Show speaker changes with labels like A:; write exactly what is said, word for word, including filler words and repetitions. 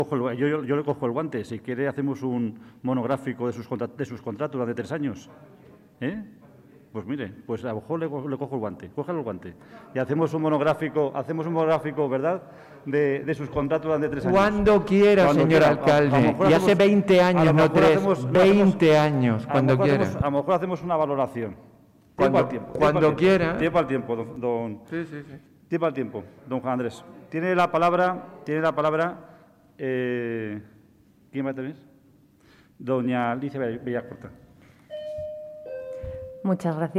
A: Yo, yo, yo le cojo el guante. Si quiere, hacemos un monográfico de sus, de sus contratos durante tres años. ¿Eh? Pues mire, pues a lo mejor le, le cojo el guante. Cógale el guante. Y hacemos un monográfico, hacemos un monográfico, ¿verdad?, de, de sus contratos durante tres años.
B: Cuando quiera,
A: cuando
B: señor
A: quiera.
B: alcalde.
A: A, a
B: y
A: hacemos,
B: hace veinte años, no tres,
A: hacemos,
B: veinte
A: hacemos,
B: años,
A: a
B: cuando quiera.
A: Hacemos, a lo mejor hacemos una valoración.
B: Cuando,
A: al tiempo,
B: cuando
A: tiempo al
B: quiera.
A: Tiempo, tiempo al tiempo, don, don
B: Sí, sí, sí.
A: Tiempo al tiempo, don Juan Andrés. Tiene la palabra, tiene la palabra, eh, ¿quién va a tener? Doña Alicia Villacorta.
C: Muchas gracias.